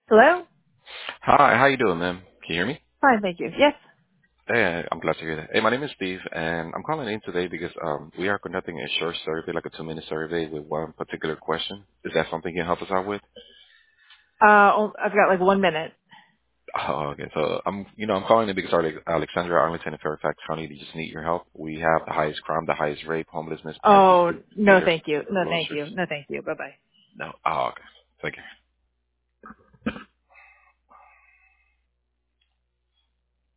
Hello? Hi, how you doing, ma'am? Can you hear me? Fine, thank you. Yes. Hey, I'm glad to hear that. Hey, my name is Steve, and I'm calling in today because we are conducting a short survey, like a 2-minute survey with one particular question. Is that something you can help us out with? I've got like 1 minute. Oh, okay. So I'm calling in because our Alexandria, Arlington, and Fairfax County, they just need your help. We have the highest crime, the highest rape, homelessness, and we Oh, no need your thank you. No thank closures. you. No thank you. Bye bye. No. Oh, okay. Thank you.